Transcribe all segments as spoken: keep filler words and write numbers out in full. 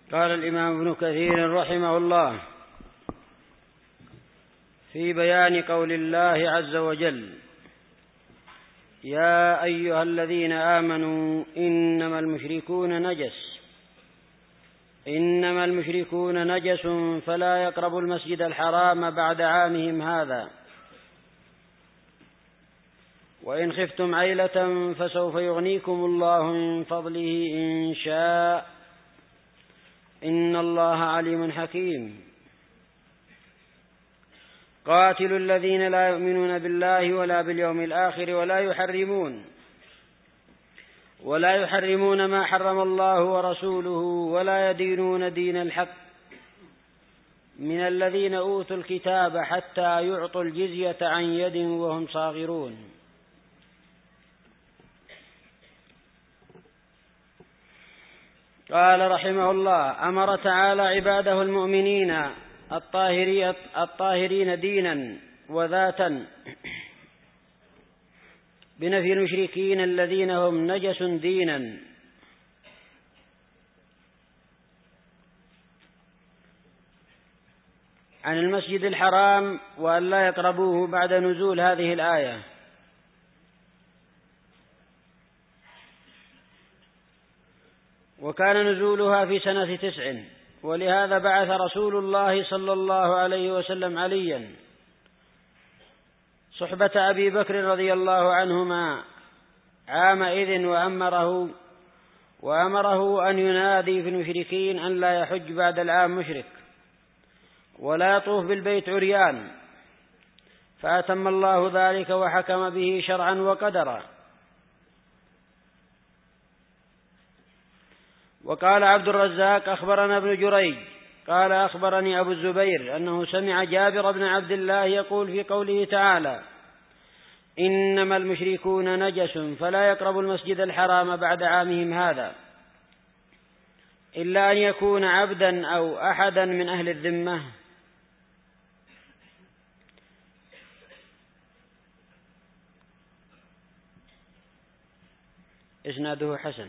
قال الإمام ابن كثير رحمه الله في بيان قول الله عز وجل: يا أيها الذين آمنوا إنما المشركون نجس إنما المشركون نجس فلا يقربوا المسجد الحرام بعد عامهم هذا، وإن خفتم عيلة فسوف يغنيكم الله من فضله إن شاء، إن الله عليم حكيم. قاتلوا الذين لا يؤمنون بالله ولا باليوم الآخر ولا يحرمون ولا يحرمون ما حرم الله ورسوله ولا يدينون دين الحق من الذين أوتوا الكتاب حتى يعطوا الجزية عن يد وهم صاغرون. قال رحمه الله: أمر تعالى عباده المؤمنين الطاهرين دينا وذاتا بنفي المشركين الذين هم نجس دينا، عن المسجد الحرام وأن لا يقربوه بعد نزول هذه الآية. وكان نزولها في سنة تسع، ولهذا بعث رسول الله صلى الله عليه وسلم عليا صحبة أبي بكر رضي الله عنهما عامئذ وأمره وأمره أن ينادي في المشركين أن لا يحج بعد العام مشرك ولا يطوف بالبيت عريان، فأتم الله ذلك وحكم به شرعا وقدرا. وقال عبد الرزاق: أخبرنا ابن جريج قال أخبرني أبو الزبير أنه سمع جابر بن عبد الله يقول في قوله تعالى: إنما المشركون نجس فلا يقربوا المسجد الحرام بعد عامهم هذا إلا أن يكون عبدا أو أحدا من أهل الذمة. إسناده حسن.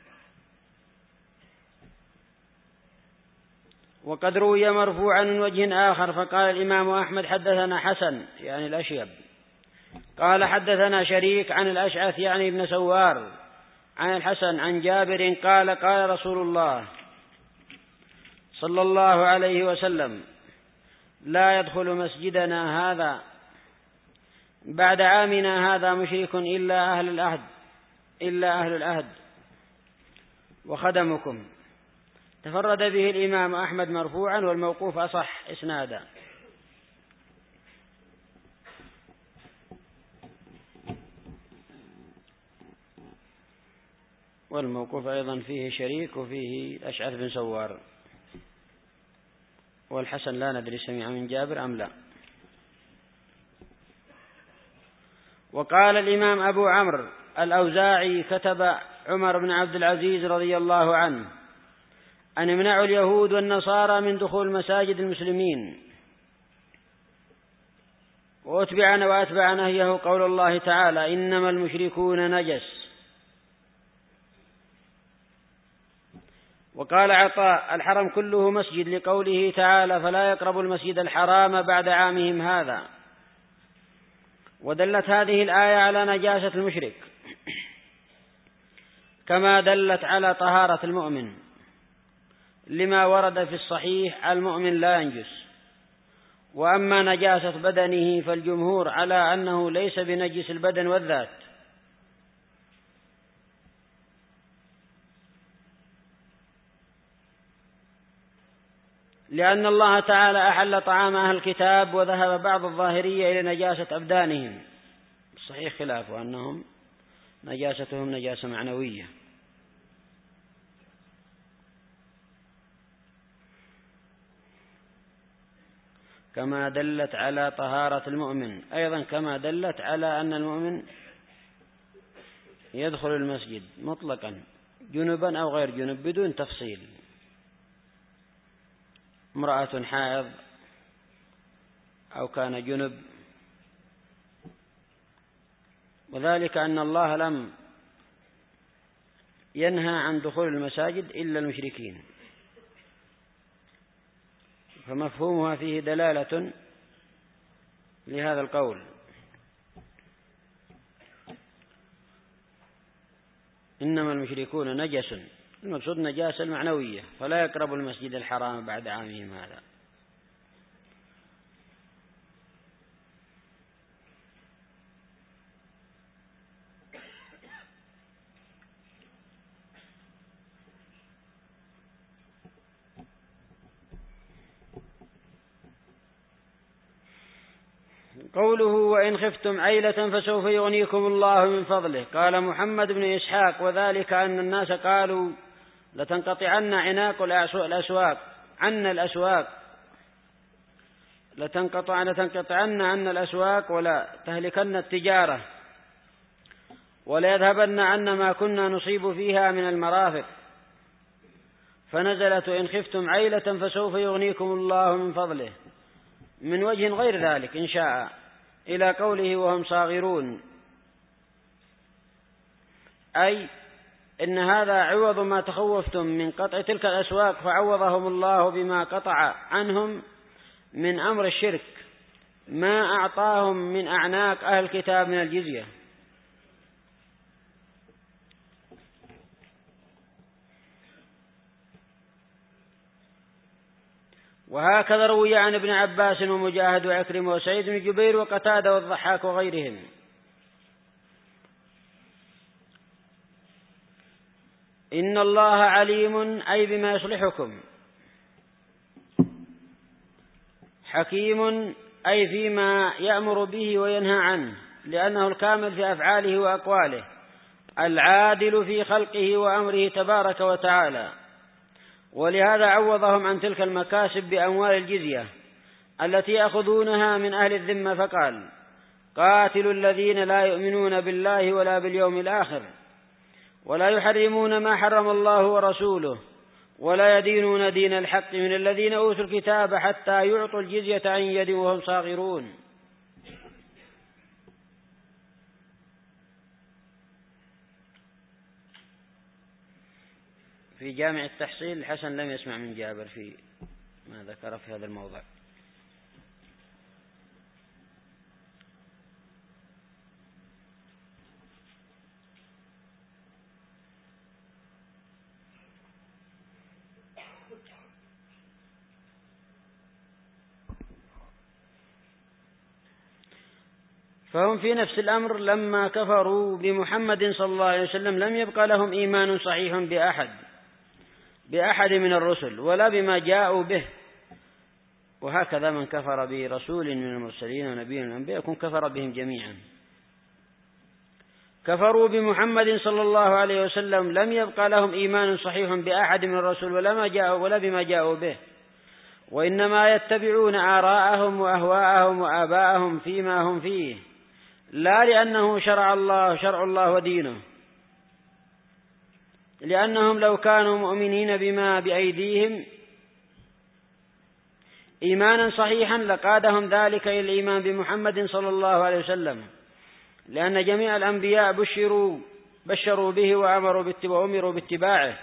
وقد روي مرفوعا من وجه آخر، فقال الإمام أحمد: حدثنا حسن يعني الأشيب قال حدثنا شريك عن الأشعث يعني ابن سوار عن الحسن عن جابر قال: قال رسول الله صلى الله عليه وسلم: لا يدخل مسجدنا هذا بعد عامنا هذا مشرك إلا أهل العهد إلا أهل العهد وخدمكم. تفرد به الإمام أحمد مرفوعا، والموقوف أصح إسنادا. والموقوف أيضا فيه شريك وفيه أشعث بن سوار. والحسن لا ندري سمع من جابر أم لا. وقال الإمام أبو عمرو الأوزاعي: كتب عمر بن عبد العزيز رضي الله عنه أن يمنعوا اليهود والنصارى من دخول مساجد المسلمين، وأتبعنا وأتبع نهيه قول الله تعالى: إنما المشركون نجس. وقال عطاء: الحرم كله مسجد، لقوله تعالى: فلا يقربوا المسجد الحرام بعد عامهم هذا. ودلت هذه الآية على نجاسة المشرك كما دلت على طهارة المؤمن، لما ورد في الصحيح: المؤمن لا ينجس. وأما نجاسة بدنه فالجمهور على أنه ليس بنجس البدن والذات، لأن الله تعالى أحل طعام أهل الكتاب، وذهب بعض الظاهرية إلى نجاسة أبدانهم، صحيح خلاف أنهم نجاستهم نجاسة معنوية. كما دلت على طهارة المؤمن، أيضا كما دلت على أن المؤمن يدخل المسجد مطلقا جنبا أو غير جنب بدون تفصيل. امرأة حائض أو كان جنب، وذلك أن الله لم ينهى عن دخول المساجد إلا المشركين، فمفهومها فيه دلالة لهذا القول. إنما المشركون نجس، المقصود نجاسة المعنوية، فلا يقرب المسجد الحرام بعد عامهم هذا. قوله وإن خفتم عيلة فسوف يغنيكم الله من فضله. قال محمد بن إسحاق وذلك أن الناس قالوا لتنقطعن عناق الأسواق عن الأسواق لتنقطع لتنقطعن عن الأسواق ولا تهلكن التجارة ولا يذهبن عنا ما كنا نصيب فيها من المرافق، فنزلت وإن خفتم عيلة فسوف يغنيكم الله من فضله من وجه غير ذلك إن شاء، إلى قوله وهم صاغرون، أي إن هذا عوض ما تخوفتم من قطع تلك الأسواق، فعوضهم الله بما قطع عنهم من أمر الشرك ما أعطاهم من أعناق أهل الكتاب من الجزية. وهكذا روي عن ابن عباس ومجاهد وعكرمة وسعيد بن جبير وقتادة والضحاك وغيرهم. إن الله عليم أي بما يصلحكم، حكيم أي فيما يأمر به وينهى عنه، لأنه الكامل في أفعاله وأقواله، العادل في خلقه وأمره تبارك وتعالى. ولهذا عوضهم عن تلك المكاسب بأموال الجزية التي يأخذونها من أهل الذمة، فقال قاتلوا الذين لا يؤمنون بالله ولا باليوم الآخر ولا يحرمون ما حرم الله ورسوله ولا يدينون دين الحق من الذين أوتوا الكتاب حتى يعطوا الجزية عن يد وهم صاغرون. في جامع التحصيل الحسن لم يسمع من جابر في ما ذكر في هذا الموضع. فهم في نفس الأمر لما كفروا بمحمد صلى الله عليه وسلم لم يبقى لهم إيمان صحيح بأحد بأحد من الرسل ولا بما جاءوا به، وهكذا من كفر برسول من المرسلين ونبي من الأنبياء يكون كفر بهم جميعا. كفروا بمحمد صلى الله عليه وسلم لم يبقى لهم إيمان صحيح بأحد من الرسل ولا ما جاءوا ولا بما جاءوا به، وإنما يتبعون آراءهم وأهواءهم وآباءهم فيما هم فيه، لا لأنه شرع الله شرع الله ودينه، لأنهم لو كانوا مؤمنين بما بأيديهم إيمانا صحيحا لقادهم ذلك إلى الإيمان بمحمد صلى الله عليه وسلم، لأن جميع الأنبياء بشروا بشروا به وأمروا وأمروا باتباعه،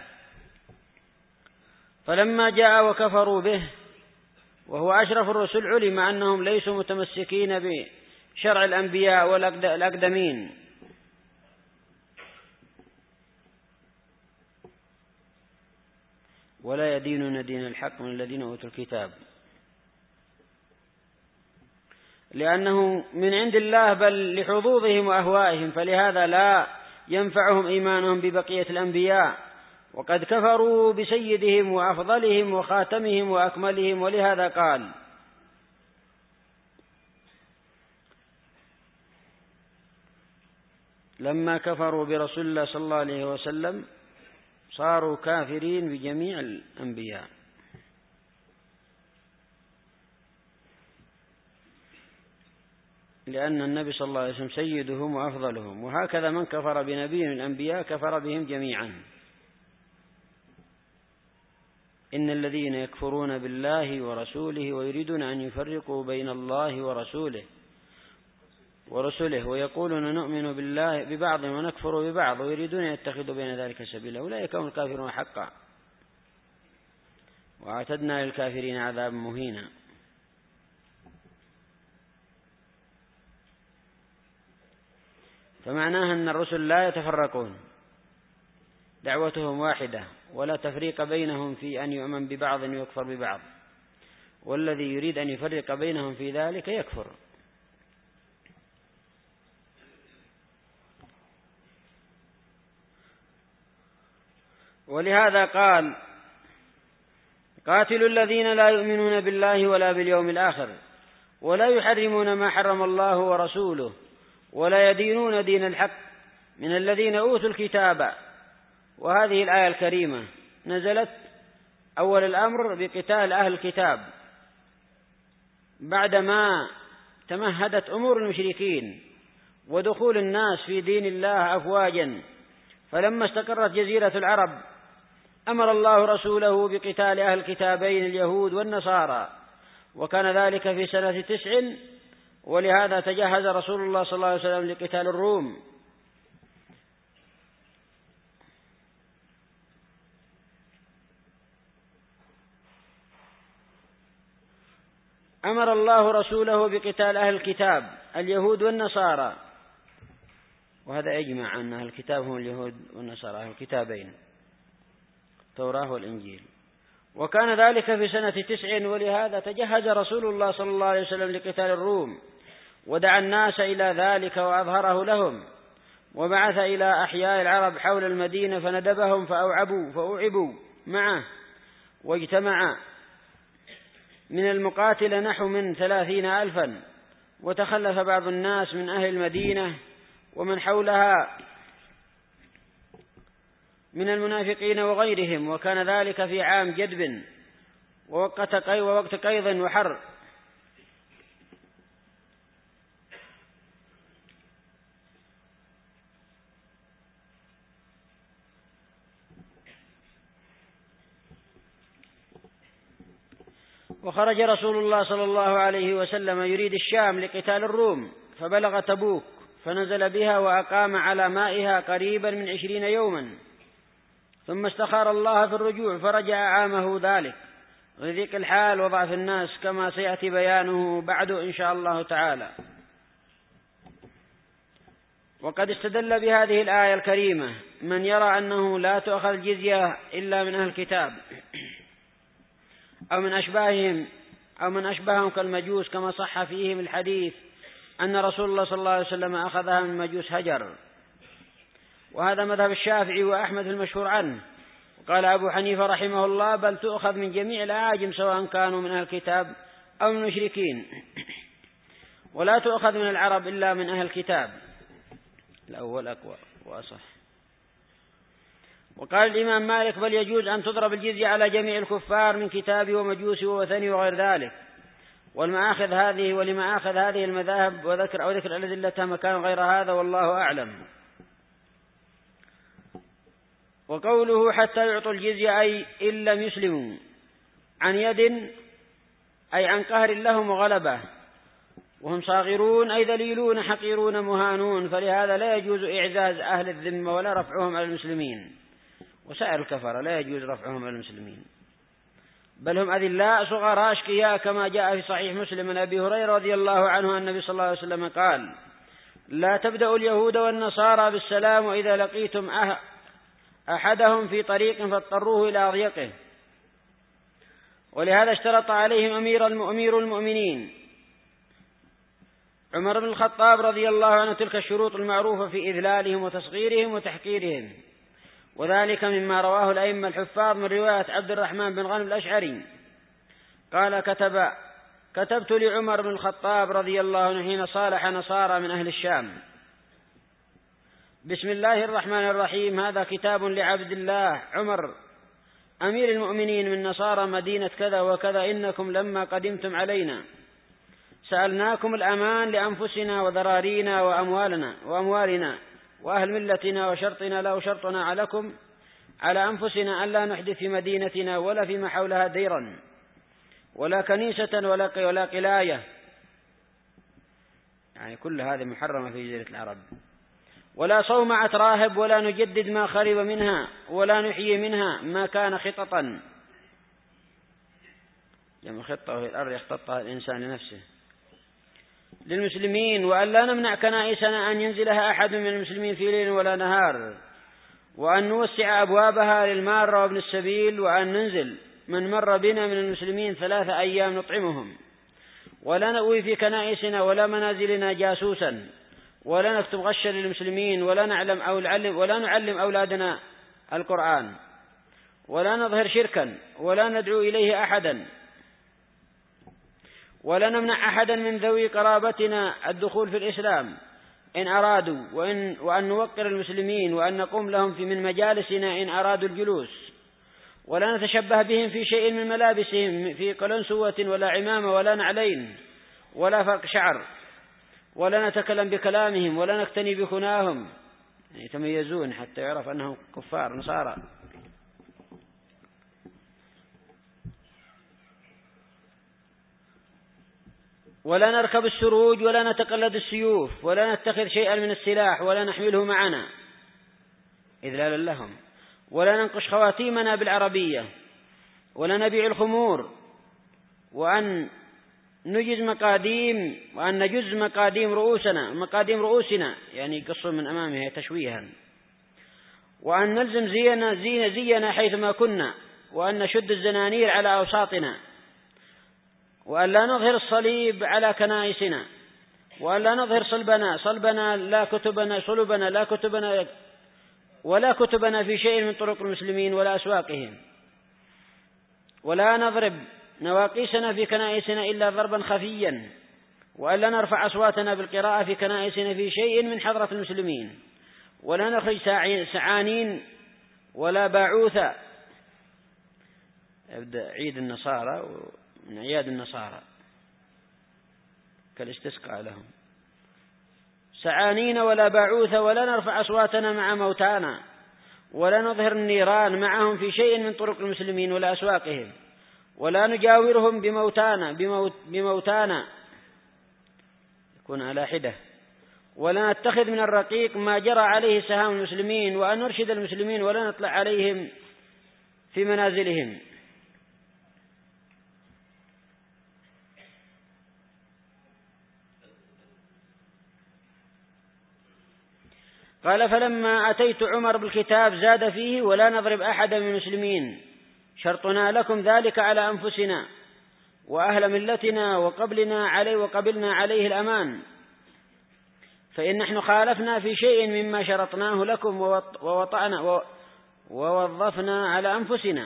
فلما جاء وكفروا به وهو أشرف الرسل علم أنهم ليسوا متمسكين بشرع الأنبياء والأقدمين، ولا يدينون دين الحق من الذين أوتوا الكتاب، لأنه من عند الله بل لحظوظهم وأهوائهم، فلهذا لا ينفعهم إيمانهم ببقية الأنبياء، وقد كفروا بسيدهم وأفضلهم وخاتمهم وأكملهم. ولهذا قال لما كفروا برسول الله صلى الله عليه وسلم صاروا كافرين بجميع الأنبياء. لأن النبي صلى الله عليه وسلم سيدهم وأفضلهم، وهكذا من كفر بنبي من الأنبياء كفر بهم جميعا. إن الذين يكفرون بالله ورسوله ويريدون أن يفرقوا بين الله ورسوله ورسله ويقولون نؤمن بالله ببعض ونكفر ببعض ويريدون أن يتخذوا بين ذلك سبيلا أولئك هم الكافرون حقا. وأعتدنا للكافرين عذابا مهينا. فمعناها أن الرسل لا يتفرقون، دعوتهم واحدة ولا تفريق بينهم في أن يؤمن ببعض ويكفر ببعض، والذي يريد أن يفرق بينهم في ذلك يكفر. ولهذا قال: قاتلوا الذين لا يؤمنون بالله ولا باليوم الآخر ولا يحرمون ما حرم الله ورسوله ولا يدينون دين الحق من الذين أوتوا الكتاب. وهذه الآية الكريمة نزلت أول الأمر بقتال أهل الكتاب بعدما تمهدت أمور المشركين ودخول الناس في دين الله أفواجا. فلما استقرت جزيرة العرب أمر الله رسوله بقتال أهل الكتابين اليهود والنصارى، وكان ذلك في سنة تسع، ولهذا تجهز رسول الله صلى الله عليه وسلم لقتال الروم. أمر الله رسوله بقتال أهل الكتاب اليهود والنصارى، وهذا يجمع أن أهل الكتاب هم اليهود والنصارى، أهل الكتابين التوراة والإنجيل. وكان ذلك في سنة تسع، ولهذا تجهز رسول الله صلى الله عليه وسلم لقتال الروم، ودعا الناس إلى ذلك وأظهره لهم، وبعث إلى أحياء العرب حول المدينة فندبهم فأوعبوا فأوعبوا معه، واجتمع من المقاتل نحو من ثلاثين ألفا، وتخلف بعض الناس من أهل المدينة ومن حولها من المنافقين وغيرهم. وكان ذلك في عام جدب ووقت قيض وحر. وخرج رسول الله صلى الله عليه وسلم يريد الشام لقتال الروم، فبلغ تبوك فنزل بها وأقام على مائها قريبا من عشرين يوما، ثم استخار الله في الرجوع فرجع عامه ذلك لضيق الحال وضعف الناس، كما سيأتي بيانه بعد إن شاء الله تعالى. وقد استدل بهذه الآية الكريمة من يرى أنه لا تؤخذ الجزية إلا من أهل الكتاب أو من أشباههم أو من أشبههم كالمجوس، كما صح فيهم الحديث أن رسول الله صلى الله عليه وسلم أخذها من مجوس هجر. وهذا مذهب الشافعي وأحمد المشهور عنه. وقال أبو حنيفة رحمه الله: بل تؤخذ من جميع الأعاجم سواء كانوا من أهل الكتاب أو من المشركين، ولا تؤخذ من العرب إلا من أهل الكتاب. الأول أقوى وأصح. وقال الإمام مالك: بل يجوز أن تضرب الجزية على جميع الكفار من كتاب ومجوس ووثني وغير ذلك. والمآخذ هذه ولما أخذ هذه المذاهب وذكر أو ذكر الأدلة مكان غير هذا، والله أعلم. وقوله حتى يعطوا الجزية أي إن لم يسلموا عن يد، أي عن قهر لهم وغلبة، وهم صاغرون أي ذليلون حقيرون مهانون، فلهذا لا يجوز إعزاز أهل الذمة ولا رفعهم على المسلمين، وسائر الكفرة لا يجوز رفعهم على المسلمين، بل هم أذلاء صغار أشقياء، كما جاء في صحيح مسلم من أبي هريرة رضي الله عنه أن النبي صلى الله عليه وسلم قال: لا تبدأوا اليهود والنصارى بالسلام، وإذا لقيتم أه أحدهم في طريق فاضطروه إلى أضيقه. ولهذا اشترط عليهم أمير أمير المؤمنين عمر بن الخطاب رضي الله عنه تلك الشروط المعروفة في إذلالهم وتصغيرهم وتحقيرهم، وذلك مما رواه الأئمة الحفاظ من رواية عبد الرحمن بن غنم الأشعري قال: كتب كتبت لعمر بن الخطاب رضي الله عنه حين صالح نصارى من أهل الشام: بسم الله الرحمن الرحيم، هذا كتاب لعبد الله عمر أمير المؤمنين من نصارى مدينة كذا وكذا، إنكم لما قدمتم علينا سألناكم الأمان لأنفسنا وذرارينا وأموالنا وأموالنا وأهل ملتنا، وشرطنا لا شرطنا عليكم على أنفسنا ألا نحدث في مدينتنا ولا فيما حولها ديرا ولا كنيسة ولا ولا قلاية، يعني كل هذه محرمة في جزيرة العرب، ولا صومعة راهب، ولا نجدد ما خرب منها، ولا نحيي منها ما كان خططا، جمع خطة وهي الأرض يختطها الإنسان لنفسه للمسلمين، وأن لا نمنع كنائسنا أن ينزلها أحد من المسلمين في ليل ولا نهار، وأن نوسع أبوابها للمارة وابن السبيل، وأن ننزل من مر بنا من المسلمين ثلاثة أيام نطعمهم، ولا نؤوي في كنائسنا ولا منازلنا جاسوسا، ولا نكتب غشا للمسلمين، ولا نعلم أو نعلم ولا نعلم أولادنا القرآن، ولا نظهر شركا، ولا ندعو إليه أحدا، ولا نمنع أحدا من ذوي قرابتنا الدخول في الإسلام إن أرادوا، وإن وأن نوقر المسلمين، وأن نقوم لهم في من مجالسنا إن أرادوا الجلوس، ولا نتشبه بهم في شيء من ملابسهم في قلنسوة ولا عمامة ولا نعلين ولا فرق شعر، ولا نتكلم بكلامهم، ولا نقتني بكناهم، يتميزون حتى يعرف أنهم كفار نصارى. ولا نركب السروج، ولا نتقلد السيوف، ولا نتخذ شيئا من السلاح، ولا نحمله معنا إذلالا لهم، ولا ننقش خواتيمنا بالعربية، ولا نبيع الخمور، وأن نجز مقاديم وأن نجز مقاديم رؤوسنا مقاديم رؤوسنا يعني يقصون من أمامها تشويها، وأن نلزم زينا زينا زينا حيثما كنا، وأن نشد الزنانير على أوساطنا، وأن لا نظهر الصليب على كنائسنا، وأن لا نظهر صلبنا صلبنا لا كتبنا صلبنا لا كتبنا ولا كتبنا في شيء من طرق المسلمين ولا أسواقهم، ولا نضرب نواقيسنا في كنائسنا إلا ضربا خفيا، وأن لا نرفع أصواتنا بالقراءة في كنائسنا في شيء من حضرة المسلمين، ولا نخرج سعانين ولا باعوثا. يبدأ عيد النصارى من أعياد النصارى كالاستسقاء لهم، سعانين ولا باعوث، ولا نرفع أصواتنا مع موتانا، ولا نظهر النيران معهم في شيء من طرق المسلمين ولا أسواقهم، ولا نجاورهم بموتانا بموت بموتانا يكون على حدة، ولا نتخذ من الرقيق ما جرى عليه سهام المسلمين، وأن نرشد المسلمين ولا نطلع عليهم في منازلهم. قال فلما أتيت عمر بالكتاب زاد فيه ولا نضرب أحدا من المسلمين، شرطنا لكم ذلك على أنفسنا وأهل ملتنا وقبلنا عليه وقبلنا عليه الأمان، فإن نحن خالفنا في شيء مما شرطناه لكم ووطأنا ووظفنا على أنفسنا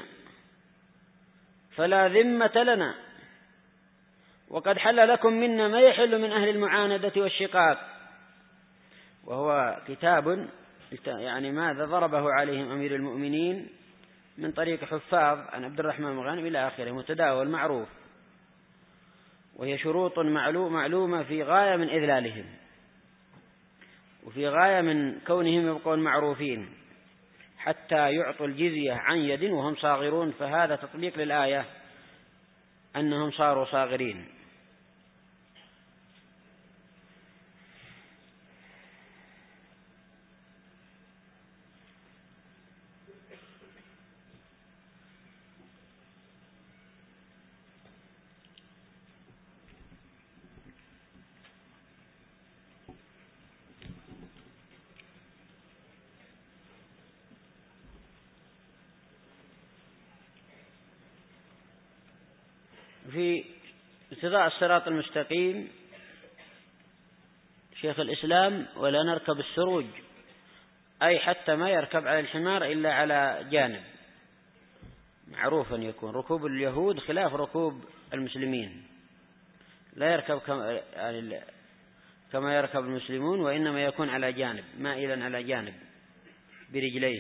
فلا ذمة لنا، وقد حل لكم منا ما يحل من أهل المعاندة والشقاق. وهو كتاب يعني ماذا ضربه عليهم أمير المؤمنين من طريق حفاظ عن عبد الرحمن بن غانم إلى آخره، متداول معروف، وهي شروط معلومة في غاية من إذلالهم وفي غاية من كونهم يبقون معروفين حتى يعطوا الجزية عن يد وهم صاغرون، فهذا تطبيق للآية أنهم صاروا صاغرين. في اتباع الصراط المستقيم شيخ الإسلام ولا نركب السروج، أي حتى ما يركب على الحمار إلا على جانب، معروف أن يكون ركوب اليهود خلاف ركوب المسلمين، لا يركب كما يركب المسلمون، وإنما يكون على جانب مائلا على جانب برجليه.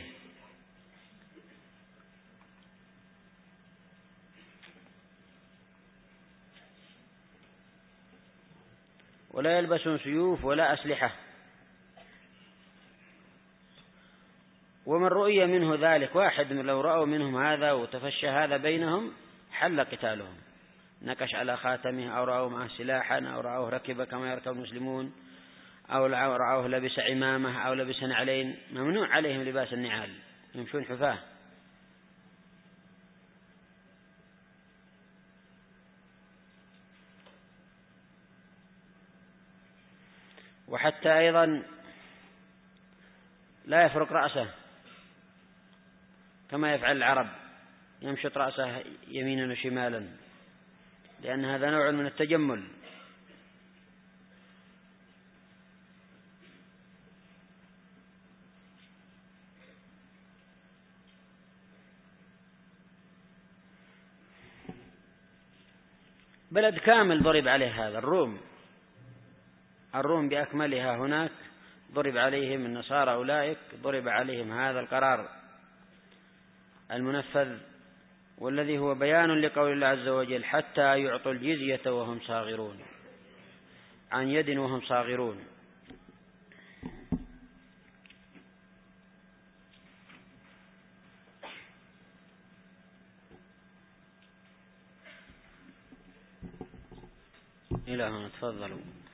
ولا يلبسون سيوف ولا أسلحة. ومن رؤي منه ذلك واحد لو رأوا منهم هذا وتفشى هذا بينهم حل قتالهم، نكش على خاتمه أو رأوا معه سلاحا أو رأوه ركب كما يركب المسلمون أو رأوه لبس عمامة أو لبس نعلين، ممنوع عليهم لباس النعال، يمشون حفاه. وحتى أيضا لا يفرق رأسه كما يفعل العرب، يمشط رأسه يمينا وشمالا، لأن هذا نوع من التجمل. بلد كامل ضرب عليه هذا، الروم الروم بأكملها هناك ضرب عليهم، النصارى أولئك ضرب عليهم هذا القرار المنفذ، والذي هو بيان لقول الله عز وجل حتى يعطوا الجزية وهم صاغرون، عن يد وهم صاغرون. إلى هنا تفضلوا.